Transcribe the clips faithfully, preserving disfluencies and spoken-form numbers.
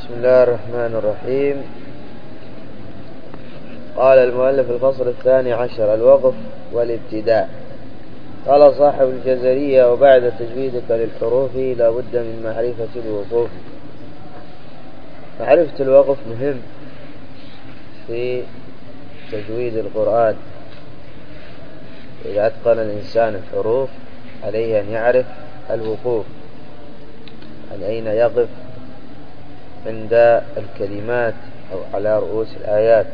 بسم الله الرحمن الرحيم. قال المؤلف الفصل الثاني عشر: الوقف والابتداء. قال صاحب الجزرية: وبعد تجويدك للحروف لا بد من معرفة الوقوف. معرفة الوقف مهم في تجويد القرآن. إذا أتقن الإنسان الحروف عليه أن يعرف الوقوف، عن أين يقف عند الكلمات أو على رؤوس الآيات.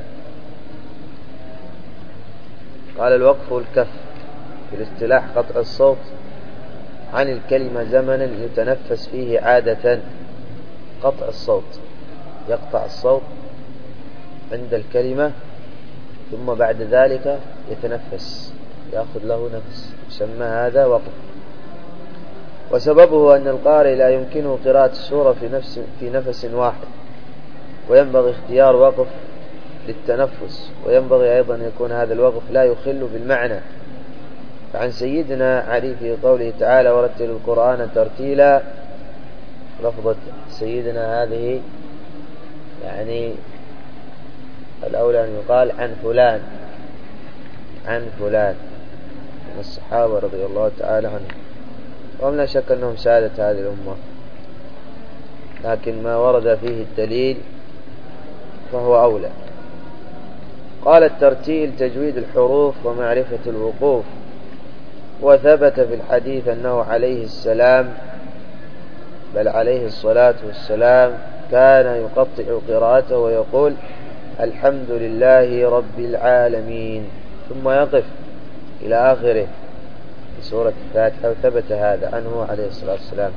قال: الوقف الكف، في الاصطلاح قطع الصوت عن الكلمة زمنا يتنفس فيه عادة. قطع الصوت، يقطع الصوت عند الكلمة ثم بعد ذلك يتنفس، يأخذ له نفس، يسمى هذا وقف. وسببه أن القارئ لا يمكنه قراءة السورة في نفس في نفس واحد، وينبغي اختيار وقف للتنفس، وينبغي أيضا أن يكون هذا الوقف لا يخل بالمعنى. فعن سيدنا علي في قوله تعالى: ورتل القرآن ترتيلا، لفظة سيدنا هذه يعني الأولى أن يقال عن فلان، عن فلان من الصحابة رضي الله تعالى عنهم، وهم لا شك أنهم سادة هذه الأمة، لكن ما ورد فيه الدليل فهو أولى. قال: الترتيل تجويد الحروف ومعرفة الوقوف. وثبت في الحديث أنه عليه السلام بل عليه الصلاة والسلام كان يقطع قراءته ويقول: الحمد لله رب العالمين، ثم يقف إلى آخره في سورة الفاتحة. وثبت هذا عنه عليه الصلاة والسلام.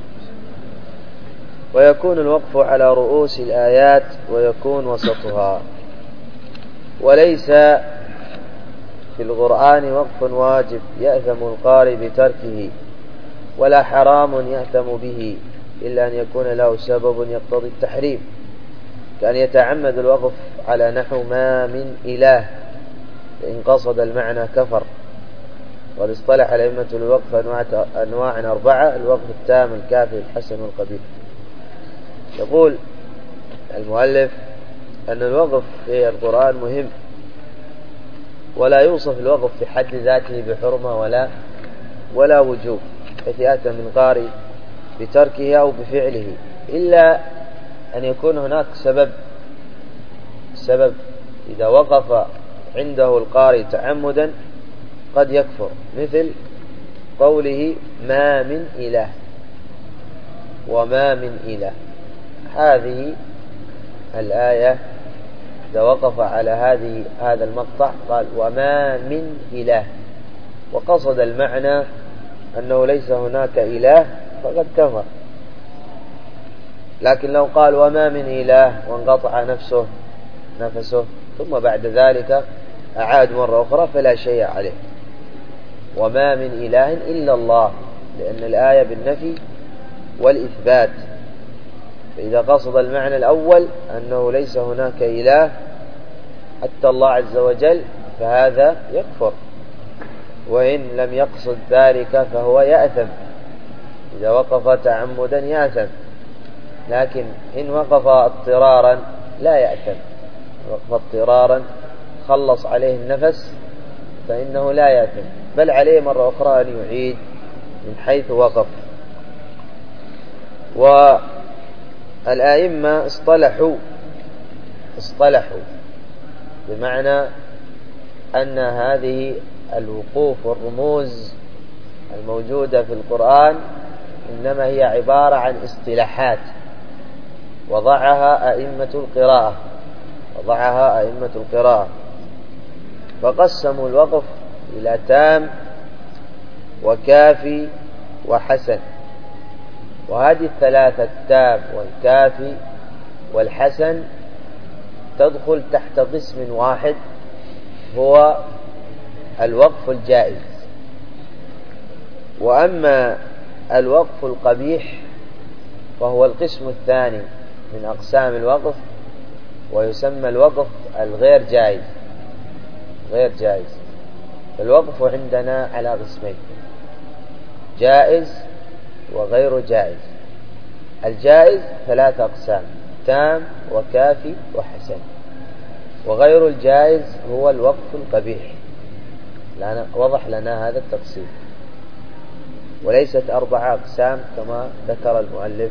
ويكون الوقف على رؤوس الآيات ويكون وسطها. وليس في القرآن وقف واجب يأثم القارئ بتركه، ولا حرام يأثم به، إلا أن يكون له سبب يقتضي التحريم، كأن يتعمد الوقف على نحو ما من إله، فإن قصد المعنى كفر. وقد اصطلح الأئمة الوقف أنواع أربعة: الوقف التام، الكافي، الحسن، والقبيح. يقول المؤلف أن الوقف في القرآن مهم، ولا يوصف الوقف في حد ذاته بحرمة ولا ولا وجوب، حيث يأتي من قارئ بتركه أو بفعله، إلا أن يكون هناك سبب. السبب إذا وقف عنده القارئ تعمدا قد يكفر، مثل قوله: ما من إله، وما من إله. هذه الآية إذا وقف على هذه هذا المقطع قال: وما من إله، وقصد المعنى أنه ليس هناك إله، فقد كفر. لكن لو قال: وما من إله، وانقطع نفسه نفسه ثم بعد ذلك أعاد مرة أخرى، فلا شيء عليه. وما من إله إلا الله، لأن الآية بالنفي والإثبات. فإذا قصد المعنى الأول أنه ليس هناك إله حتى الله عز وجل، فهذا يكفر. وإن لم يقصد ذلك فهو يأثم، إذا وقف تعمدا يأثم، لكن إن وقف اضطرارا لا يأثم. وقف اضطرارا خلص عليه النفس فإنه لا يأثم، بل عليه مرة أخرى أن يعيد من حيث وقف. والآئمة اصطلحوا اصطلحوا بمعنى أن هذه الوقوف والرموز الموجودة في القرآن إنما هي عبارة عن اصطلاحات وضعها أئمة القراءة وضعها أئمة القراءة فقسموا الوقف إلى تام وكافي وحسن. وهذه الثلاثة، التام والكافي والحسن، تدخل تحت قسم واحد، هو الوقف الجائز. وأما الوقف القبيح فهو القسم الثاني من أقسام الوقف، ويسمى الوقف الغير جائز. غير جائز. الوقف عندنا على قسمين: جائز وغير جائز. الجائز ثلاثة أقسام: تام وكافي وحسن، وغير الجائز هو الوقف القبيح. لأن وضح لنا هذا التقسيم، وليست أربعة أقسام كما ذكر المؤلف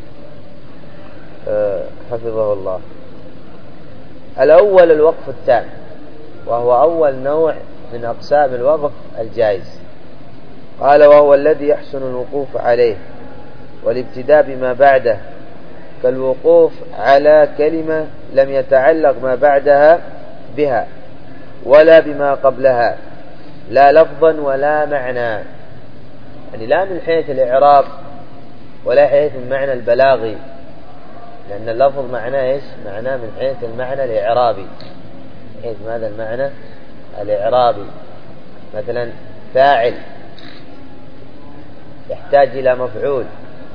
حفظه الله. الأول الوقف التام، وهو أول نوع من أقسام الوقف الجائز. قال: وهو الذي يحسن الوقوف عليه والابتداء بما بعده، كالوقوف على كلمة لم يتعلق ما بعدها بها ولا بما قبلها، لا لفظا ولا معنى، يعني لا من حيث الإعراب ولا حيث المعنى البلاغي، لأن اللفظ معناه إيش؟ معناه من حيث المعنى الإعرابي، من حيث ماذا المعنى الإعرابي. مثلا فاعل يحتاج إلى مفعول،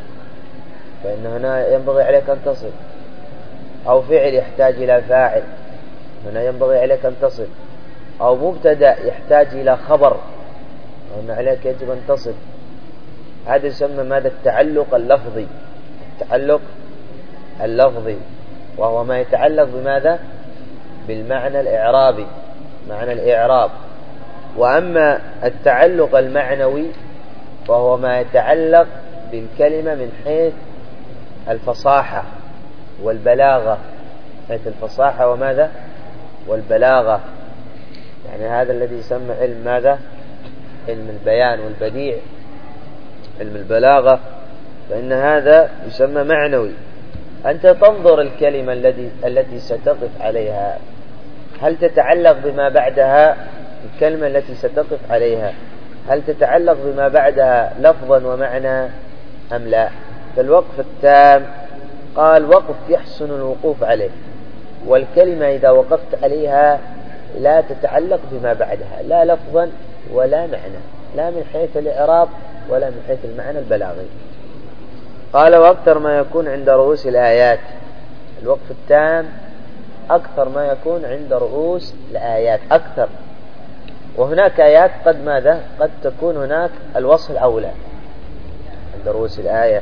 فإن هنا ينبغي عليك أن تصل، أو فعل يحتاج إلى فاعل، هنا ينبغي عليك أن تصل، أو مبتدأ يحتاج إلى خبر، هنا عليك يجب أن تصل. هذا يسمى ماذا؟ التعلق اللفظي. التعلق اللفظي وهو ما يتعلق بماذا؟ بالمعنى الإعرابي، معنى الإعراب. وأما التعلق المعنوي وهو ما يتعلق بالكلمة من حيث الفصاحة والبلاغة، حيث الفصاحة وماذا؟ والبلاغة. يعني هذا الذي يسمى علم ماذا؟ علم البيان والبديع، علم البلاغة، فإن هذا يسمى معنوي. أنت تنظر الكلمة التي التي ستقف عليها، هل تتعلق بما بعدها؟ الكلمة التي ستقف عليها هل تتعلق بما بعدها لفظا ومعنى أم لا؟ فالوقف التام قال: وقف يحسن الوقوف عليه، والكلمة إذا وقفت عليها لا تتعلق بما بعدها لا لفظا ولا معنى، لا من حيث الإعراب ولا من حيث المعنى البلاغي. قال: وأكثر ما يكون عند رؤوس الآيات. الوقف التام أكثر ما يكون عند رؤوس الآيات، أكثر. وهناك آيات قد ماذا؟ قد تكون هناك الوصل أولى عند رؤوس الآية.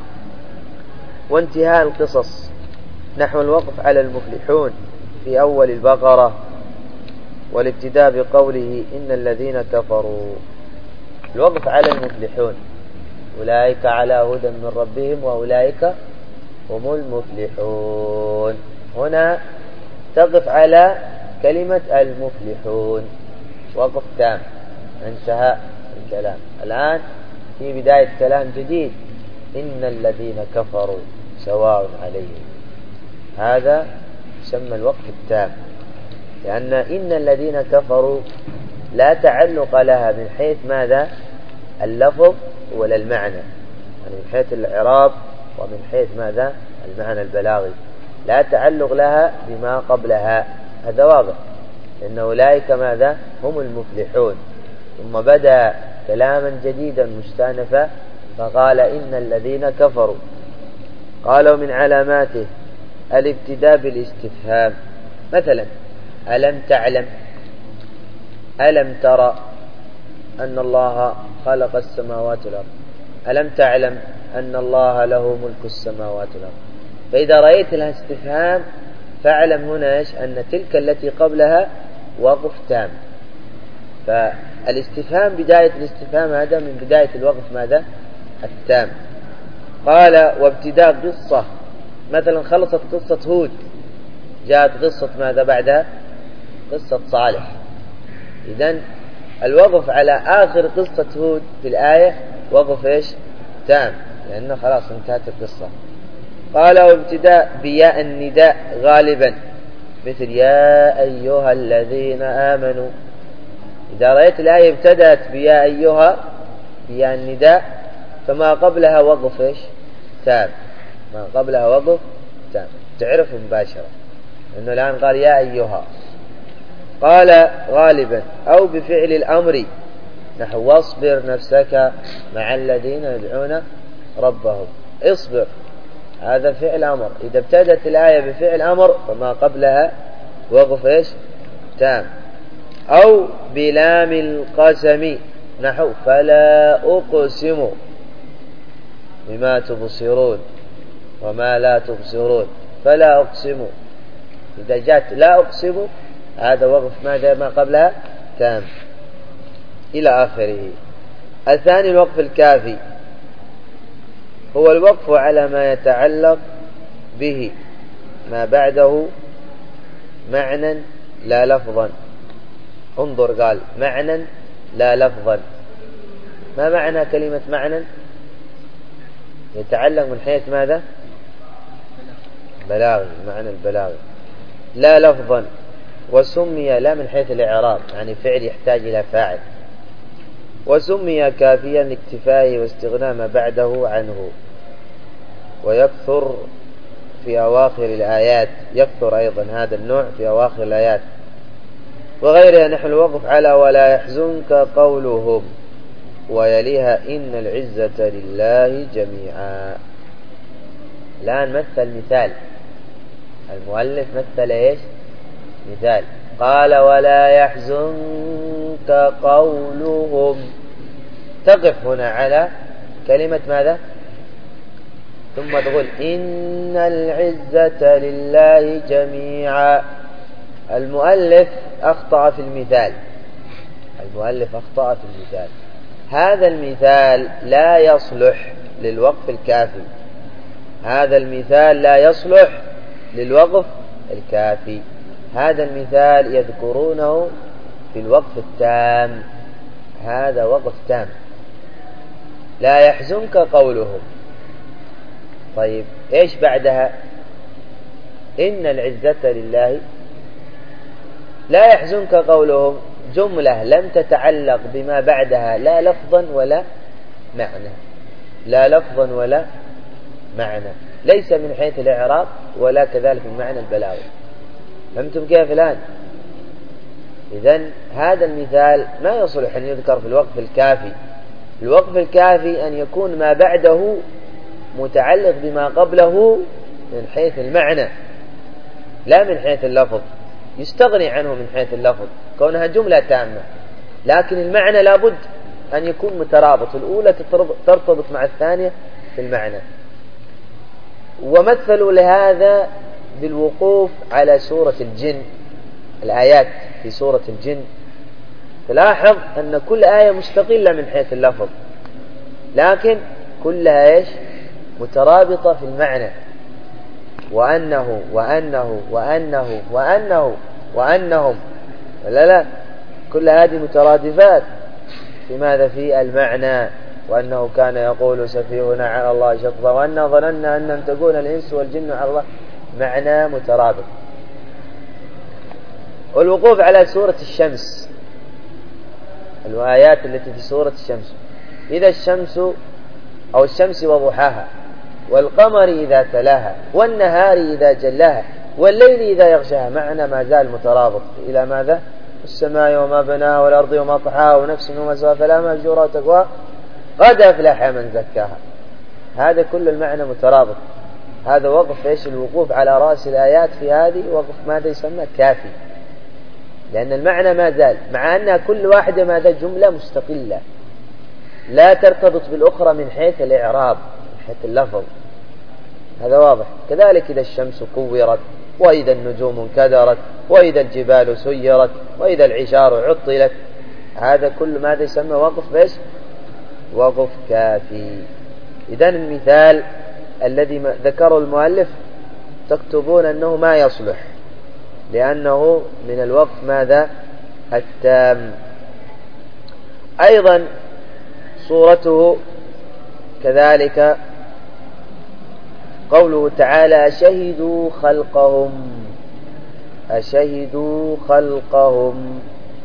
وانتهاء القصص، نحو الوقف على المفلحون في أول البقرة، والابتداء بقوله: إن الذين كفروا. الوقف على المفلحون، أولئك على هدى من ربهم وأولئك هم المفلحون. هنا تقف على كلمة المفلحون، وقف تام، انتهى الكلام. الآن في بداية كلام جديد: إن الذين كفروا سواء عليهم. هذا يسمى الوقف التام، لأن إن الذين كفروا لا تعلق لها من حيث ماذا؟ اللفظ ولا المعنى، يعني من حيث الإعراب ومن حيث ماذا؟ المعنى البلاغي، لا تعلق لها بما قبلها. هذا واضح، إن أولئك ماذا؟ هم المفلحون. ثم بدأ كلاما جديدا مستأنفا فقال: إن الذين كفروا. قالوا: من علاماته الابتداء بالاستفهام، مثلا: ألم تعلم، ألم ترى أن الله خلق السماوات والأرض، ألم تعلم أن الله له ملك السماوات والأرض. فإذا رأيت لها استفهام فاعلم هنا إيش؟ أن تلك التي قبلها وقف تام. فالاستفهام بداية الاستفهام هذا من بداية الوقف ماذا؟ التام. قال: وابتداء قصة، مثلا خلصت قصة هود، جاءت قصة ماذا بعدها؟ قصة صالح. إذن الوقف على آخر قصة هود في الآية وقف إيش؟ تام، لأنه خلاص انتهت القصة. قال: وابتداء بياء النداء غالبا، مثل يا أيها الذين آمنوا. إذا رأيت الآية ابتدأت بيا أيها، بياء النداء، فما قبلها وقف إيش؟ تام، ما قبلها وقف تام، تعرف مباشرة لأنه الآن قال يا أيها. قال: غالبا أو بفعل الأمر، نحو واصبر نفسك مع الذين يدعون ربهم. اصبر، هذا فعل أمر. إذا ابتدت الآية بفعل أمر فما قبلها وقف إيش؟ تام. أو بلام القسم، نحو فلا أقسم بما تبصرون وما لا تبصرون. فلا أقسم. إذا جاءت لا أقسم هذا وقف ماذا ما قبلها تام إلى آخره. الثاني الوقف الكافي، هو الوقف على ما يتعلق به ما بعده معنى لا لفظا. انظر، قال معنى لا لفظا. ما معنى كلمة معنى؟ يتعلق من حيث ماذا؟ بلاغي، معنى البلاغي، لا لفظا. وسمي لا من حيث الإعراب، يعني فعل يحتاج إلى فاعل. وسمي كافيا لاكتفائه واستغناء ما بعده عنه. ويكثر في أواخر الآيات، يكثر أيضا هذا النوع في أواخر الآيات وغيرها. نحن الوقف على ولا يحزنك قولهم، ويليها إن العزة لله جميعا. الآن مثل مثال، المؤلف مثل إيش؟ مثال، قال ولا يحزنك قولهم. تقف هنا على كلمة ماذا؟ ثم تقول إن العزة لله جميعا. المؤلف أخطأ في المثال، المؤلف أخطأ في المثال. هذا المثال لا يصلح للوقف الكافي، هذا المثال لا يصلح للوقف الكافي. هذا المثال يذكرونه في الوقف التام، هذا وقف تام. لا يحزنك قولهم. طيب إيش بعدها؟ إن العزة لله. لا يحزنك قولهم جملة لم تتعلق بما بعدها لا لفظا ولا معنى، لا لفظا ولا معنى، ليس من حيث الإعراب ولا كذلك من معنى البلاغي. فهمتم كيف الآن؟ إذن هذا المثال ما يصلح أن يذكر في الوقف الكافي. الوقف الكافي أن يكون ما بعده متعلق بما قبله من حيث المعنى لا من حيث اللفظ. يستغني عنه من حيث اللفظ كونها جملة تامة، لكن المعنى لابد أن يكون مترابط، الأولى ترتبط مع الثانية في المعنى. ومثلوا لهذا بالوقوف على سورة الجن، الآيات في سورة الجن. تلاحظ أن كل آية مستقلة من حيث اللفظ، لكن كلها إيش؟ مترابطة في المعنى. وأنه وأنه وأنه وأنه وأنهم، لا لا، كل هذه مترادفات في ماذا؟ في المعنى. وأنه كان يقول سفيهنا على الله شططا، وأنا ظننا أن لم تكون الإنس والجن على الله، معنى مترابط. والوقوف على سورة الشمس، الآيات التي في سورة الشمس، إذا الشمس أو الشمس وضحاها، والقمر إذا تلاها، والنهار إذا جلاها، والليل إذا يغشاها، معنى ما زال مترابط إلى ماذا؟ السماء وما بناها والأرض وما طحاها ونفس وما سواها فلا مفجورة وتقوى قد أفلح من زكاها. هذا كل المعنى مترابط. هذا وقف إيش؟ الوقوف على رأس الآيات في هذه وقف ماذا يسمى كافي، لأن المعنى ما زال، مع أن كل واحدة ماذا؟ جملة مستقلة لا ترتبط بالأخرى من حيث الإعراب، من حيث اللفظ. هذا واضح. كذلك إذا الشمس كورت، وإذا النجوم انكدرت، وإذا الجبال سيرت، وإذا العشار عطلت، هذا كل ماذا يسمى وقف إيش؟ وقف كافي. إذن المثال الذي ذكره المؤلف تكتبون أنه ما يصلح، لأنه من الوقف ماذا؟ التام. أيضا صورته كذلك قوله تعالى أشهدوا خلقهم، أشهدوا خلقهم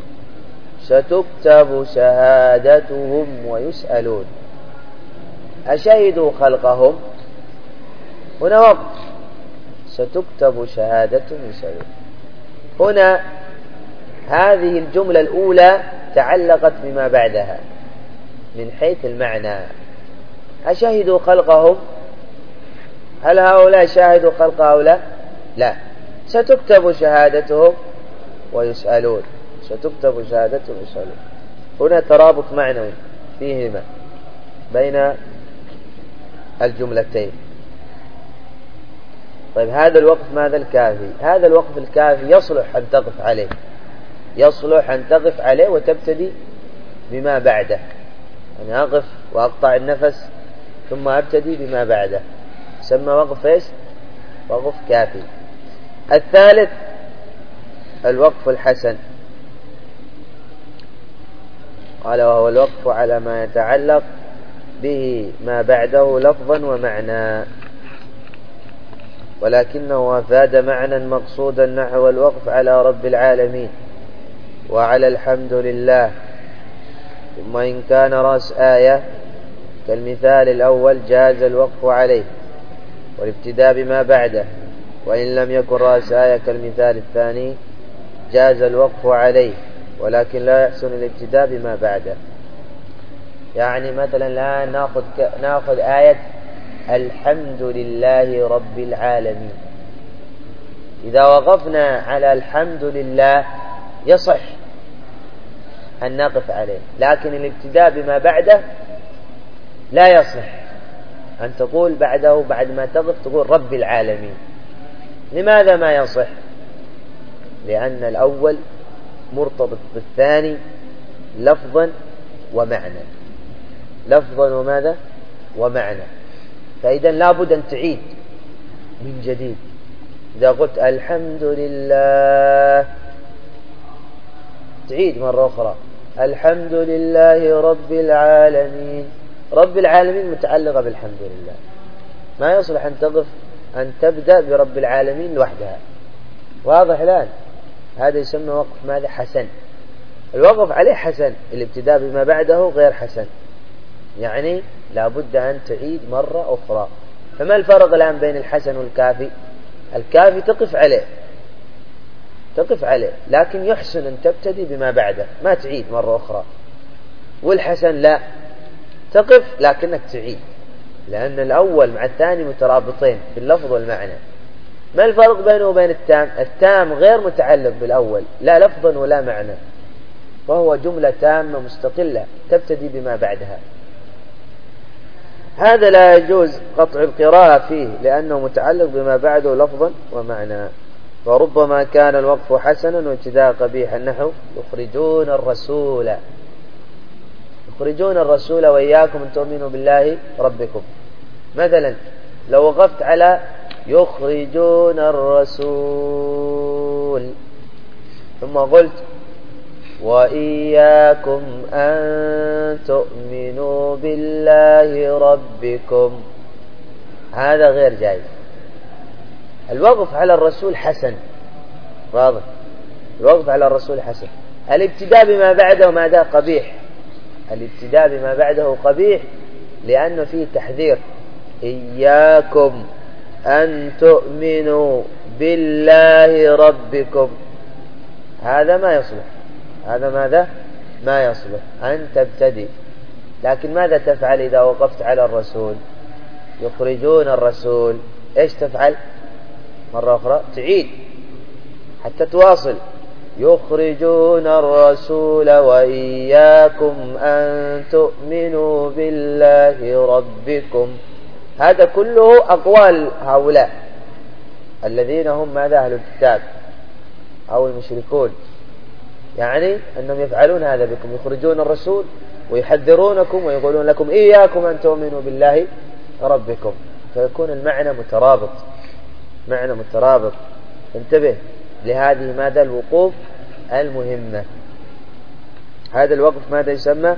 ستكتب شهادتهم ويسألون. أشهدوا خلقهم هنا وقف، ستكتب شهادتهم ويسألون. هنا هذه الجملة الأولى تعلقت بما بعدها من حيث المعنى. أشهدوا خلقهم، هل هؤلاء شاهدوا خلق هؤلاء؟ لا. ستكتب شهادتهم ويسألون، ستكتب شهادتهم ويسألون. هنا ترابط معنوي فيهما بين الجملتين. طيب هذا الوقف ماذا الكافي؟ هذا الوقف الكافي يصلح أن تقف عليه، يصلح أن تقف عليه وتبتدي بما بعده، يعني أقف وأقطع النفس ثم أبتدي بما بعده، يسمى وقف إيش؟ وقف كافي. الثالث الوقف الحسن، قال وهو الوقف على ما يتعلق به ما بعده لفظا ومعنى، ولكنه أفاد معنى مقصودا نحو الوقف على رب العالمين وعلى الحمد لله. ثم إن كان رأس آية كالمثال الأول جاز الوقف عليه والابتداء بما بعده، وإن لم يكن رأس آية كالمثال الثاني جاز الوقف عليه ولكن لا يحسن الابتداء بما بعده. يعني مثلا لا نأخذ, ك... نأخذ آية الحمد لله رب العالمين، إذا وقفنا على الحمد لله يصح أن نقف عليه، لكن الابتداء بما بعده لا يصح أن تقول بعده بعد ما تقف تقول رب العالمين. لماذا ما يصح؟ لأن الأول مرتبط بالثاني لفظا ومعنى، لفظا وماذا؟ ومعنى، فإذا لابد أن تعيد من جديد. إذا قلت الحمد لله تعيد مرة أخرى الحمد لله رب العالمين، رب العالمين متعلقة بالحمد لله، ما يصلح أن تقف أن تبدأ برب العالمين لوحدها. واضح الآن؟ هذا يسمى وقف ماذا؟ حسن. الوقف عليه حسن، الابتداء بما بعده غير حسن، يعني لابد أن تعيد مرة أخرى. فما الفرق الآن بين الحسن والكافي؟ الكافي تقف عليه تقف عليه لكن يحسن أن تبتدي بما بعده، ما تعيد مرة أخرى. والحسن لا، تقف لكنك تعيد، لأن الأول مع الثاني مترابطين في اللفظ والمعنى. ما الفرق بينه وبين التام؟ التام غير متعلق بالأول لا لفظا ولا معنى، وهو جملة تامة مستقلة تبتدي بما بعدها. هذا لا يجوز قطع القراءة فيه لأنه متعلق بما بعده لفظا ومعنى. وربما كان الوقف حسنا وابتداء قبيحا نحو يخرجون الرسول، يخرجون الرسول وإياكم أن تؤمنوا بالله ربكم. مثلا لو وقفت على يخرجون الرسول ثم قلت وإياكم أن تؤمنوا بالله ربكم، هذا غير جائز. الوقف على الرسول حسن، واضح؟ الوقف على الرسول حسن. الابتداء بما بعده ماذا؟ قبيح. الابتداء بما بعده قبيح لأنه فيه تحذير، إياكم أن تؤمنوا بالله ربكم، هذا ما يصلح، هذا ماذا؟ ما يصلح أن تبتدي. لكن ماذا تفعل إذا وقفت على الرسول؟ يخرجون الرسول، إيش تفعل؟ مرة أخرى تعيد حتى تواصل، يخرجون الرسول وإياكم أن تؤمنوا بالله ربكم. هذا كله أقوال هؤلاء الذين هم ماذا؟ أهل الكتاب أو المشركون، يعني أنهم يفعلون هذا بكم، يخرجون الرسول ويحذرونكم ويقولون لكم إياكم أن تؤمنوا بالله ربكم، فيكون المعنى مترابط، معنى مترابط. انتبه لهذه ماذا؟ الوقوف المهمة. هذا الوقف ماذا يسمى؟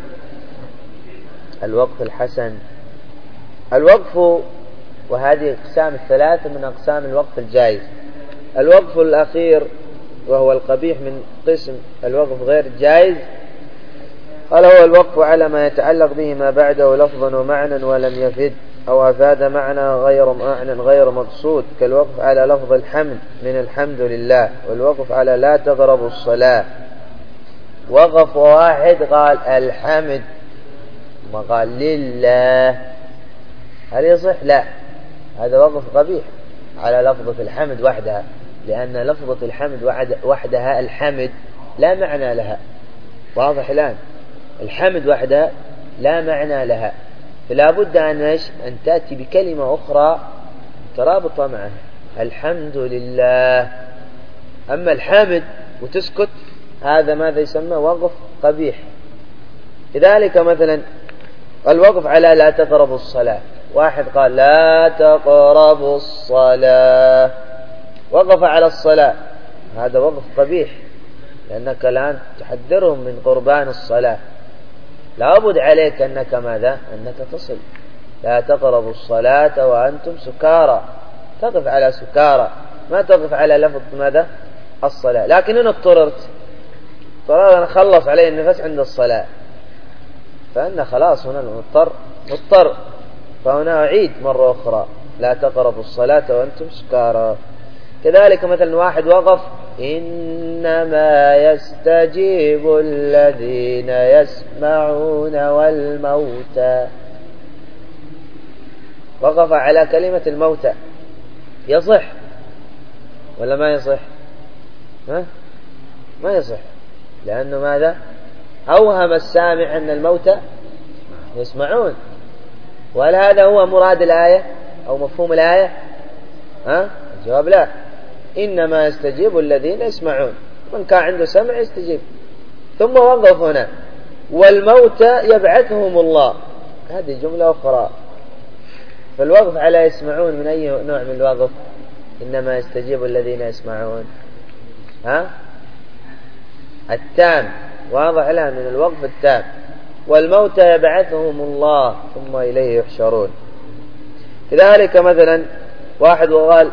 الوقف الحسن. الوقف، وهذه أقسام الثلاثة من أقسام الوقف الجائز. الوقف الأخير وهو القبيح من قسم الوقف غير جائز، قال هو الوقف على ما يتعلق به ما بعده لفظا ومعنى ولم يفد أو أفاد معنى غير معنى غير مقصود، كالوقف على لفظ الحمد من الحمد لله، والوقف على لا تقربوا الصلاة. وقف واحد قال الحمد ما قال لله، هل يصح؟ لا، هذا وقف قبيح على لفظة الحمد وحدها، لأن لفظة الحمد وحدها الحمد لا معنى لها. واضح الآن؟ الحمد وحدها لا معنى لها، فلا بد أن أن تأتي بكلمة أخرى مترابطة معها. الحمد لله. أما الحمد وتسكت هذا ماذا يسمى؟ وقف قبيح. لذلك مثلا الوقف على لا تقربوا الصلاة، واحد قال لا تقربوا الصلاة، وقف على الصلاة، هذا وقف قبيح، لأنك الآن تحذرهم من قربان الصلاة. لابد عليك أنك ماذا؟ أنك تصل. لا تقربوا الصلاة وأنتم سكارى، تقف على سكارى، ما تقف على لفظ ماذا؟ الصلاة. لكن إن اضطررت، اضطرر أنا خلص علي النفس عند الصلاة، فأنا خلاص هنا المضطر مضطر، فهنا أعيد مرة أخرى لا تقربوا الصلاة وأنتم سكارى. كذلك مثلا واحد وقف إنما يستجيب الذين يسمعون والموتى، وقف على كلمة الموتى، يصح ولا ما يصح؟ ها؟ ما يصح، لأنه ماذا؟ أوهم السامع أن الموتى يسمعون، وهل هذا هو مراد الآية أو مفهوم الآية؟ ها؟ الجواب لا، إنما يستجيب الذين يسمعون، من كان عنده سمع يستجيب. ثم وقف هنا والموتى يبعثهم الله، هذه جملة أخرى. فالوقف على يسمعون من أي نوع من الوقف؟ إنما يستجيب الذين يسمعون، ها؟ التام، واضح الآن من الوقف التام. والموتى يبعثهم الله ثم إليه يحشرون. كذلك مثلا واحد وقال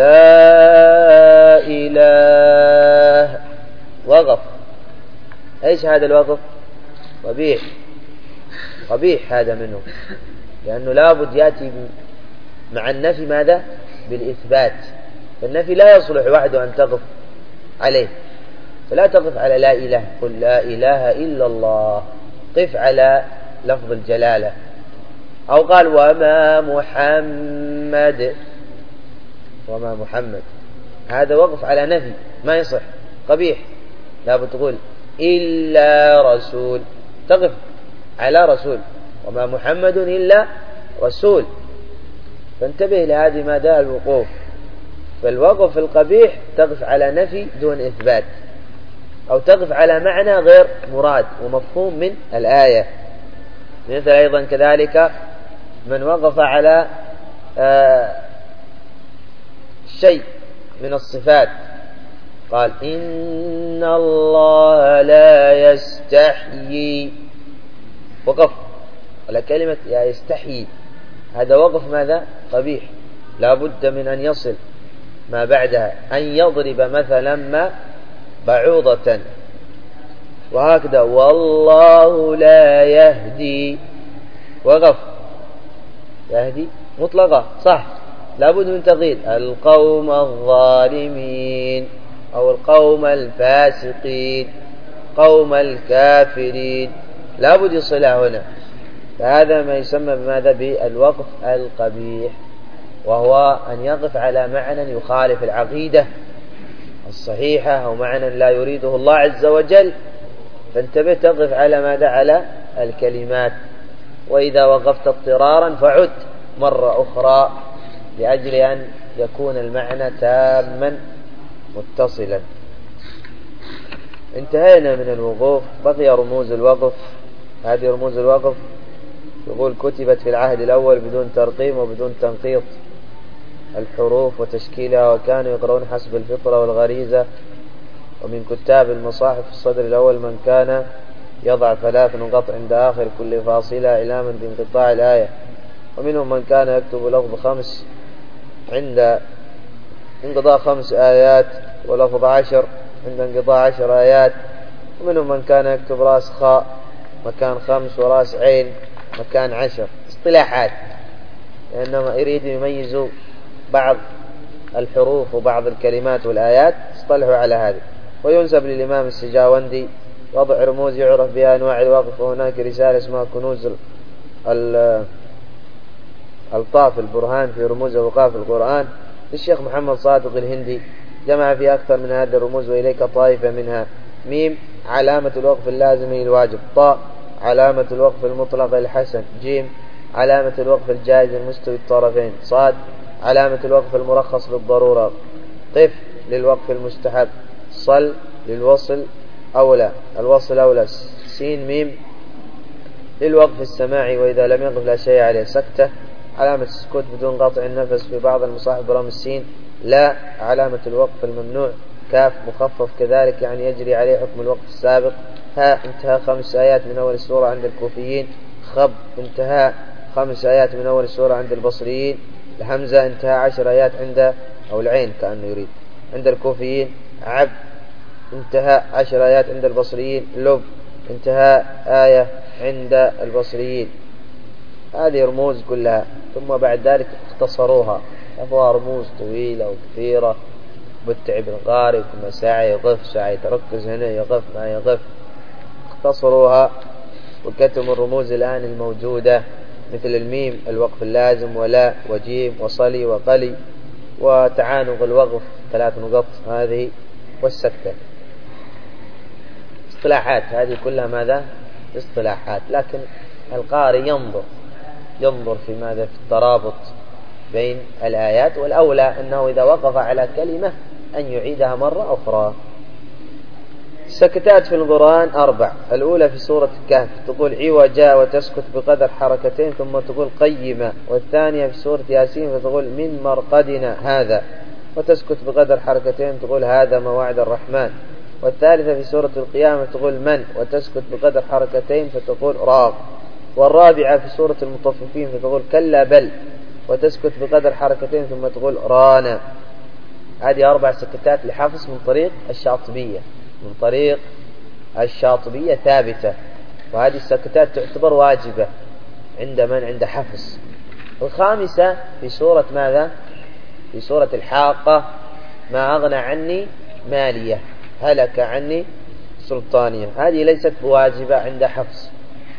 لا إله، وقف، ايش هذا الوقف؟ قبيح، قبيح هذا منه، لأنه لابد يأتي مع النفي ماذا؟ بالإثبات، فالنفي لا يصلح وحده أن تقف عليه، فلا تقف على لا إله، قل لا إله إلا الله، قف على لفظ الجلالة. أو قال وما محمد، وما محمد، هذا وقف على نفي ما يصح، قبيح، لابد تقول إلا رسول، تقف على رسول، وما محمد إلا رسول، فانتبه لهذه ماذا؟ الوقوف. فالوقف القبيح تقف على نفي دون إثبات، أو تقف على معنى غير مراد ومفهوم من الآية. مثل أيضا كذلك من وقف على آه شيء من الصفات، قال إن الله لا يستحيي، وقف على كلمة يا يستحيي، هذا وقف ماذا؟ قبيح، لا بد من أن يصل ما بعدها، أن يضرب مثلا ما بعوضة، وهكذا والله لا يهدي، وقف، يهدي مطلقة صح، لابد من تغيير القوم الظالمين، أو القوم الفاسقين، قوم الكافرين، لابد يصلها هنا. فهذا ما يسمى بماذا؟ بالوقف القبيح، وهو أن يقف على معنى يخالف العقيدة الصحيحة، أو معنى لا يريده الله عز وجل، فانتبه تقف على ماذا؟ على الكلمات. وإذا وقفت اضطرارا فعد مرة أخرى لأجل أن يكون المعنى تاما متصلا. انتهينا من الوقوف، بقي رموز الوقف. هذه رموز الوقف يقول كتبت في العهد الأول بدون ترقيم وبدون تنقيط الحروف وتشكيلها، وكانوا يقرؤون حسب الفطرة والغريزة. ومن كتاب المصاحف في الصدر الأول من كان يضع ثلاث نقط عند آخر كل فاصلة علامة بانقطاع الآية، ومنهم من كان يكتب لفظ خمس عند انقضاء خمس آيات، ولفظ عشر عند انقضاء عشر آيات، ومنهم من كان يكتب راس خاء مكان خمس وراس عين مكان عشر. اصطلاحات، لأنهم يريدوا يميزوا بعض الحروف وبعض الكلمات والآيات، اصطلحوا على هذا. وينسب للإمام السجاوندي وضع رموز يعرف بها أنواع الوقف، وهناك رسالة اسمها كنوز الطاف البرهان في رموز أوقاف القرآن للشيخ محمد صادق الهندي، جمع فيها أكثر من هذه الرموز وإليك طائفة منها. ميم علامة الوقف اللازم للواجب، طاء علامة الوقف المطلق الحسن، جيم علامة الوقف الجائز المستوي الطرفين، صاد علامة الوقف المرخص للضرورة. قف للوقف المستحب. صل للوصل أولى، الوصل أولى. سين ميم للوقف السماعي، وإذا لم يقف لا شيء عليه. سكتة علامة السكوت بدون قطع النفس في بعض المصاحف برام السين. لا علامة الوقف الممنوع. كاف مخفف كذلك يعني يجري عليه حكم الوقف السابق. ها انتهى خمس آيات من أول السورة عند الكوفيين. خب انتهى خمس آيات من أول السورة عند البصريين. الهمزة انتهى عشر آيات عند، أو العين كأنه يريد، عند الكوفيين. عب انتهى عشر آيات عند البصريين. لب انتهى آية عند البصريين. هذه رموز كلها، ثم بعد ذلك اختصروها، أبوها رموز طويلة وكثيرة. بالتعب الغارق كما ساعة يقف، ساعة يتركز هنا يقف ما يقف، اختصروها وكتموا الرموز الآن الموجودة، مثل الميم الوقف اللازم، ولا وجيم وصلي وقلي، وتعانق الوقف ثلاث نقط هذه، والسكتة. اصطلاحات هذه كلها ماذا؟ اصطلاحات، لكن القارئ ينظر ينظر في ماذا؟ في الترابط بين الآيات، والأولى أنه إذا وقف على كلمة أن يعيدها مرة أخرى. السكتات في القرآن أربع. الأولى في سورة الكهف تقول عوجا وتسكت بقدر حركتين ثم تقول قيمة، والثانية في سورة ياسين فتقول من مرقدنا هذا وتسكت بقدر حركتين تقول هذا ما وعد الرحمن، والثالثة في سورة القيامة تقول من وتسكت بقدر حركتين فتقول راغ، والرابعة في سورة المطففين فتقول كلا بل وتسكت بقدر حركتين ثم تقول رانا. هذه أربع سكتات لحفص من طريق الشاطبية، من طريق الشاطبية ثابتة، وهذه السكتات تعتبر واجبة عند من؟ عند حفص. الخامسة في سورة ماذا؟ في سورة الحاقة ما أغنى عني مالية هلك عني سلطانية، هذه ليست بواجبة عند حفص.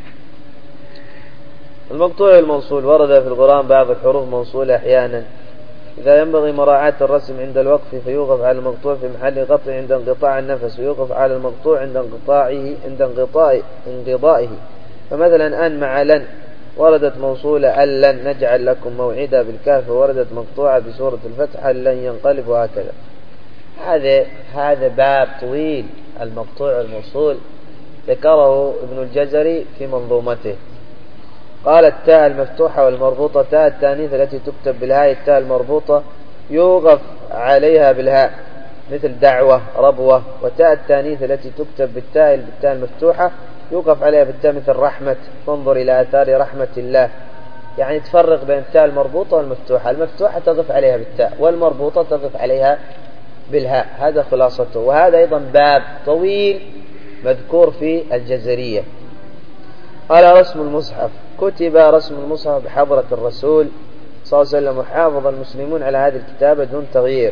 المقطوع الموصول ورد في القرآن بعض الحروف موصولة أحيانا، إذا ينبغي مراعاة الرسم عند الوقف فيوقف على المقطوع في محل قطع عند انقطاع النفس، ويوقف على المقطوع عند انقطاعه عند انقطاع انقضائه. فمثلا أن مع لن وردت موصولة أن لن نجعل لكم موعدا بالكهف، وردت مقطوعة بسورة الفتح أن لن ينقلب، وهكذا. هذا هذا باب طويل المقطوع الموصول ذكره ابن الجزري في منظومته. قال التاء المفتوحة والمربوطة تاء التانيث التي تكتب بالهاء، التاء المربوطة يوقف عليها بالهاء مثل دعوة ربوة، وتاء التانيث التي تكتب بالتاء بالتاء المفتوحة يوقف عليها بالتاء مثل رحمة، فانظر إلى آثار رحمة الله. يعني تفرق بين التاء المربوطة والمفتوحة، المفتوحة تقف عليها بالتاء والمربوطة تقف عليها بالهاء، هذا خلاصته. وهذا أيضا باب طويل مذكور في الجزرية. قال رسم المصحف، كتب رسم المصحف بحضرة الرسول صلى الله عليه وسلم، وحافظ المسلمون على هذه الكتابة دون تغيير.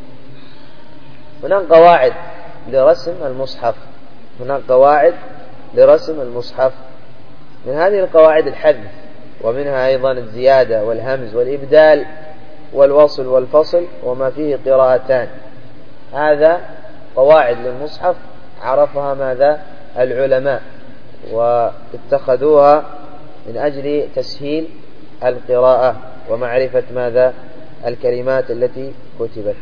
هناك قواعد لرسم المصحف، هناك قواعد لرسم المصحف، من هذه القواعد الحذف، ومنها أيضا الزيادة والهمز والإبدال والوصل والفصل وما فيه قراءتان. هذا قواعد للمصحف عرفها ماذا؟ العلماء، واتخذوها من أجل تسهيل القراءة ومعرفة ماذا؟ الكلمات التي كتبت.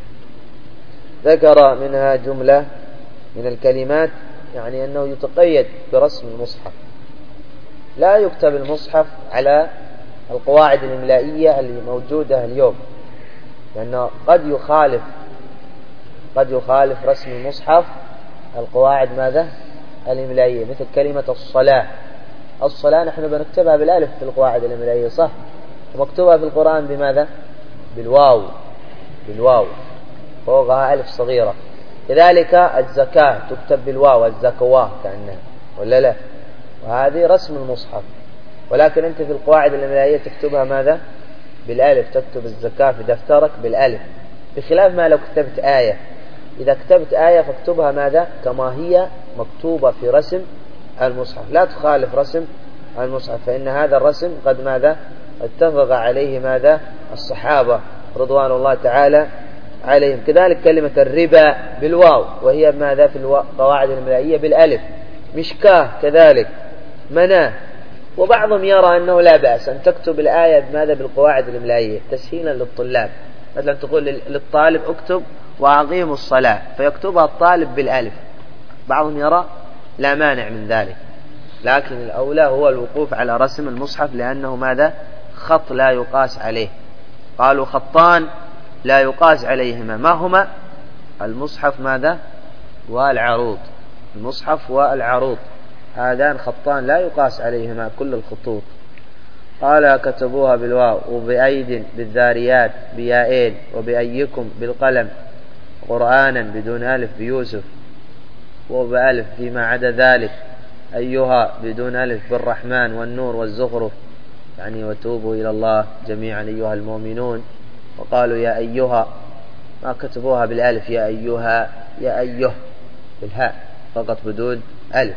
ذكر منها جملة من الكلمات، يعني أنه يتقيد برسم المصحف، لا يكتب المصحف على القواعد الإملائية اللي موجودة اليوم، لأنه قد يخالف قد يخالف رسم المصحف القواعد ماذا؟ الإملائية، مثل كلمة الصلاة. الصلاة نحن بنكتبها بالألف في القواعد الإملائية صح، ومكتوبة في القرآن بماذا؟ بالواو، بالواو فوقها ألف صغيرة. كذلك الزكاة تكتب بالواو، الزكواه كأنها، ولا لا؟ وهذه رسم المصحف، ولكن أنت في القواعد الإملائية تكتبها ماذا؟ بالألف، تكتب الزكاة في دفترك بالألف، بخلاف ما لو كتبت آية. إذا كتبت آية فاكتبها ماذا؟ كما هي مكتوبة في رسم المصحف، لا تخالف رسم المصحف، فإن هذا الرسم قد ماذا؟ اتفق عليه ماذا؟ الصحابة رضوان الله تعالى عليهم. كذلك كلمة الربا بالواو، وهي ماذا في القواعد الإملائية بالألف. مشكاه كذلك، مناه وبعضهم يرى أنه لا بأس أن تكتب الآية بماذا بالقواعد الإملائية تسهيلا للطلاب، مثلا تقول للطالب اكتب وأقيموا الصلاة فيكتبها الطالب بالألف، بعضهم يرى لا مانع من ذلك، لكن الأولى هو الوقوف على رسم المصحف لأنه ماذا خط لا يقاس عليه. قالوا خطان لا يقاس عليهما، ما هما؟ المصحف ماذا والعروض، المصحف والعروض هذان خطان لا يقاس عليهما كل الخطوط. قال كتبوها بالواو وبأيد بالذاريات بيائين وبأيكم بالقلم قرآنا بدون ألف بيوسف وبألف فيما عدا ذلك أيها بدون ألف بالرحمن والنور والزخرف يعني وتوبوا إلى الله جميعا أيها المؤمنون. وقالوا يا أيها ما كتبوها بالألف يا أيها يا أيه بالهاء فقط بدون ألف.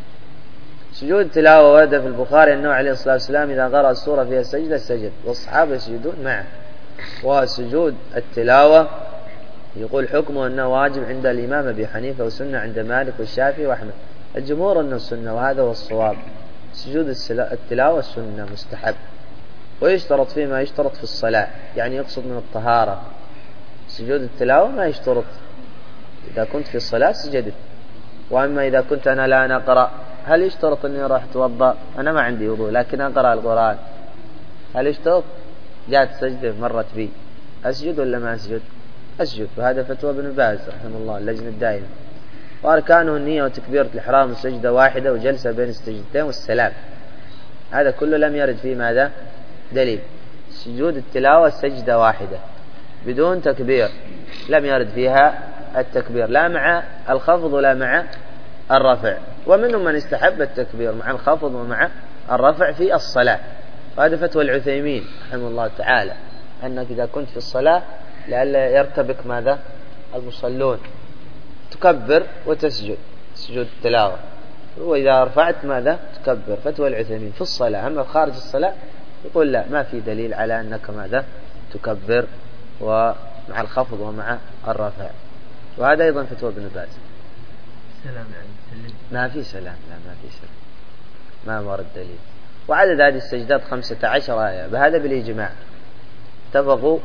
سجود تلاوة ورد في البخاري أنه عليه الصلاة والسلام إذا قرأ السورة فيها السجدة سجد والصحابة يسجدون معه. وسجود التلاوة يقول حكمه أنه واجب عند الإمام أبي حنيفة وسنة عند مالك والشافعي وأحمد، الجمهور أنه سنة وهذا هو الصواب. سجود التلاوة سنة مستحب، ويشترط فيه ما يشترط في الصلاة، يعني يقصد من الطهارة. سجود التلاوة ما يشترط، إذا كنت في الصلاة سجدت. وأما إذا كنت أنا لا نقرأ هل يشترط أني أروح أتوضأ؟ أنا ما عندي وضوء لكن أقرأ القرآن، هل يشترط؟ جاءت سجدة مرت بي، أسجد ولا ما أسجد؟ أسجد. وهذا فتوى ابن باز رحمه الله اللجنة الدائمة. وأركانه النية وتكبيرة الإحرام وسجدة واحدة وجلسة بين السجدتين والسلام، هذا كله لم يرد فيه ماذا دليل. سجود التلاوة سجدة واحدة بدون تكبير، لم يرد فيها التكبير لا مع الخفض ولا مع الرفع. ومنهم من استحب التكبير مع الخفض ومع الرفع في الصلاة، وهذا فتوى العثيمين رحمه الله تعالى، أنك إذا كنت في الصلاة لئلا يرتبك ماذا المصلون تكبر وتسجد سجود التلاوة، وإذا رفعت ماذا تكبر. فتوى العثيمين في الصلاة. أما خارج الصلاة يقول لا، ما في دليل على أنك ماذا تكبر ومع الخفض ومع الرفع. وهذا أيضا فتوى ابن باز. سلام يعني سلم. ما في سلام، لا ما في سلام، ما ورد دليل. وعدد هذه السجدات خمسة عشر آية، بهذا بالإجماع اتفقوا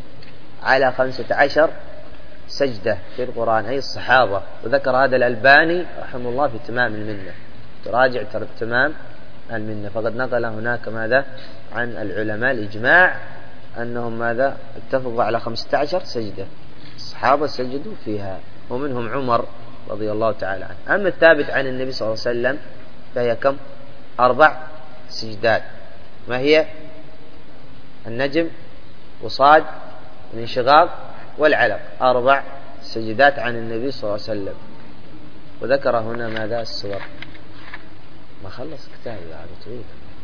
على خمسة عشر سجدة في القرآن أي الصحابة. وذكر هذا الألباني رحمه الله في تمام المنة، تراجع تمام المنة، فقد نقل هناك ماذا عن العلماء الإجماع أنهم ماذا اتفقوا على خمسة عشر سجدة الصحابة سجدوا فيها، ومنهم عمر رضي الله تعالى عنه. أما الثابت عن النبي صلى الله عليه وسلم فهي كم؟ أربع سجدات، ما هي؟ النجم وصاد الانشقاق والعلق، أربع سجدات عن النبي صلى الله عليه وسلم. وذكر هنا ماذا السور. ما خلص كتابي هذا طويل،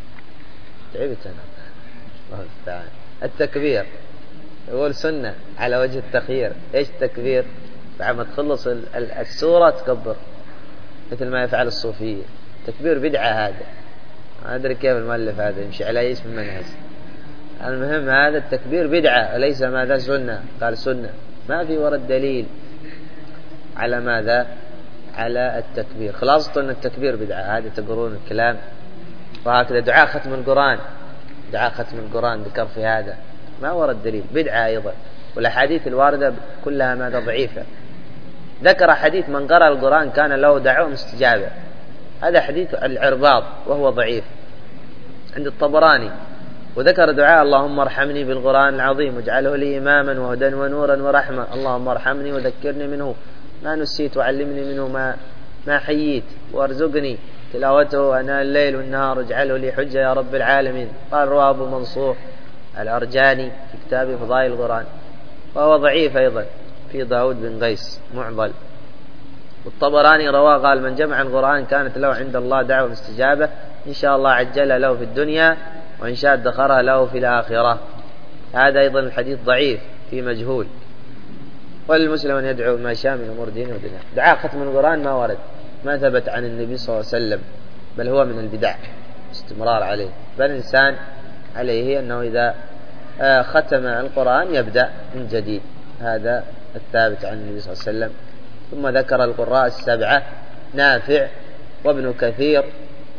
تعبت أنا. الله تعالى. التكبير يقول سنة على وجه التخيير. إيش التكبير؟ بعد ما تخلص السورة تكبر مثل ما يفعل الصوفية. تكبير بدعة هذا، ما أدري كيف المؤلف هذا يمشي على اسم المنهج. المهم هذا التكبير بدعة ليس ماذا سنة. قال سنة، ما في ورد دليل على ماذا على التكبير. خلاصة أن التكبير بدعة، هذا تقرون الكلام. وهكذا دعاء ختم القرآن، دعاء ختم القرآن ذكر في هذا، ما ورد دليل، بدعة أيضا. والأحاديث الواردة كلها ماذا ضعيفة. ذكر حديث من قرأ القرآن كان له دعوة مستجابة، هذا حديث العرباض وهو ضعيف عند الطبراني. وذكر دعاء اللهم ارحمني بالقرآن العظيم واجعله لي إماما وهدى ونورا ورحمة، اللهم ارحمني وذكرني منه ما نسيت وعلمني منه ما ما حييت وارزقني تلاوته أناء الليل والنهار واجعله لي حجة يا رب العالمين. قال رواه أبو منصور الأرجاني في كتاب فضائل القرآن، وهو ضعيف أيضا في داود بن قيس معضل. والطبراني رواه قال من جمع القرآن كانت له عند الله دعوة مستجابة، إن شاء الله عجل له في الدنيا وإن شاء ادخرها له في الآخرة. هذا أيضا الحديث ضعيف في مجهول. والمسلم أن يدعو ما شاء من أمور دينه ودنياه. دعاء ختم القرآن ما ورد، ما ثبت عن النبي صلى الله عليه وسلم، بل هو من البدع استمرار عليه. فالإنسان عليه أنه إذا ختم القرآن يبدأ من جديد، هذا الثابت عن النبي صلى الله عليه وسلم. ثم ذكر القراء السبعة نافع وابن كثير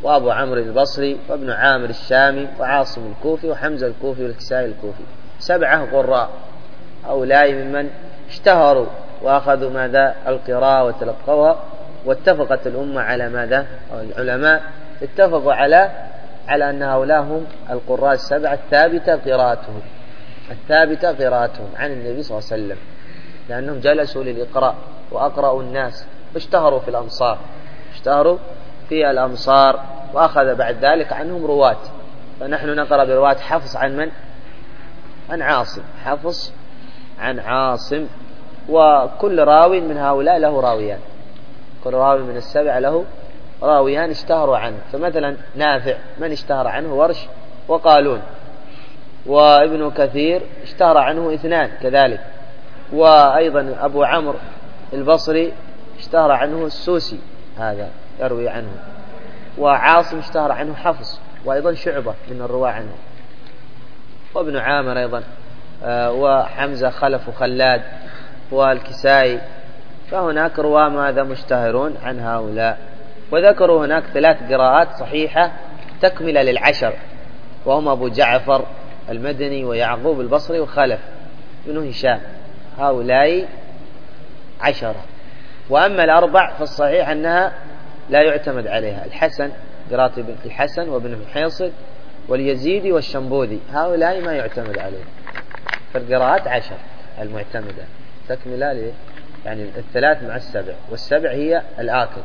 وأبو عمرو البصري وابن عامر الشامي وعاصم الكوفي وحمزة الكوفي والكسائي الكوفي، سبعة قراء. هؤلاء ممن اشتهروا وأخذوا ماذا القراءة وتلقوها، واتفقت الأمة على ماذا، العلماء اتفقوا على على أن هؤلاء هم القراء السبعة الثابتة قراءتهم الثابتة قراءتهم عن النبي صلى الله عليه وسلم، لأنهم جلسوا للإقراء وأقرأوا الناس واشتهروا في الأمصار اشتهروا في الأمصار وأخذ بعد ذلك عنهم رواة. فنحن نقرأ برواة حفص عن من؟ عن عاصم، حفص عن عاصم. وكل راوي من هؤلاء له راويان، كل راوي من السبع له راويان اشتهروا عنه. فمثلا نافع من اشتهر عنه؟ ورش وقالون. وابن كثير اشتهر عنه اثنان كذلك. وأيضا أبو عمرو البصري اشتهر عنه السوسي، هذا يروي عنه. وعاصم اشتهر عنه حفص، وأيضا شعبة من الرواة عنه، وابن عامر أيضا، وحمزة خلف وخلاد والكسائي. فهناك رواة ماذا مشتهرون عن هؤلاء. وذكروا هناك ثلاث قراءات صحيحة تكملة للعشر، وهم أبو جعفر المدني ويعقوب البصري وخلف بن هشام، هؤلاء عشرة. وأما الأربع فالصحيح أنها لا يعتمد عليها، الحسن قراءة الحسن وابن محيصد واليزيدي والشنبوذي، هؤلاء ما يعتمد عليها. فالقراءات عشر المعتمدة تكملة ل يعني الثلاث مع السبع، والسبع هي الآكل.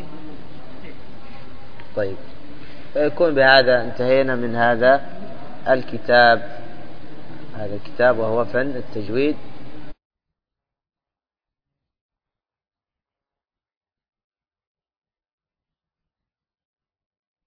طيب، فيكون بهذا انتهينا من هذا الكتاب هذا الكتاب وهو فن التجويد.